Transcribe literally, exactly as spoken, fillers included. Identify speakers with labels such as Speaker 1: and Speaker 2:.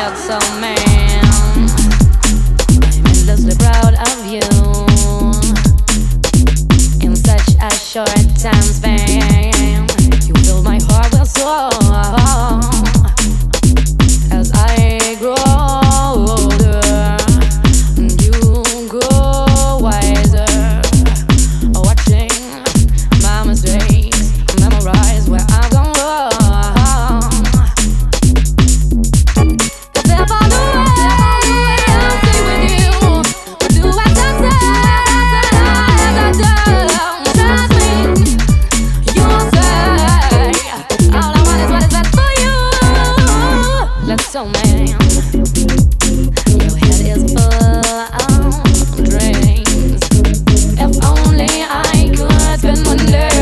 Speaker 1: So man, I'm endlessly proud of you in such a short time span. You fill my heart with soul as I grow older. You grow wiser, watching my mistakes, memorize where I've gone wrong. If I knew I'll stay with you, do as I said, as I do. Trust me, you'll say all I want is what is best for you. Let's go, man. Your head is full of dreams. If only I could spend one day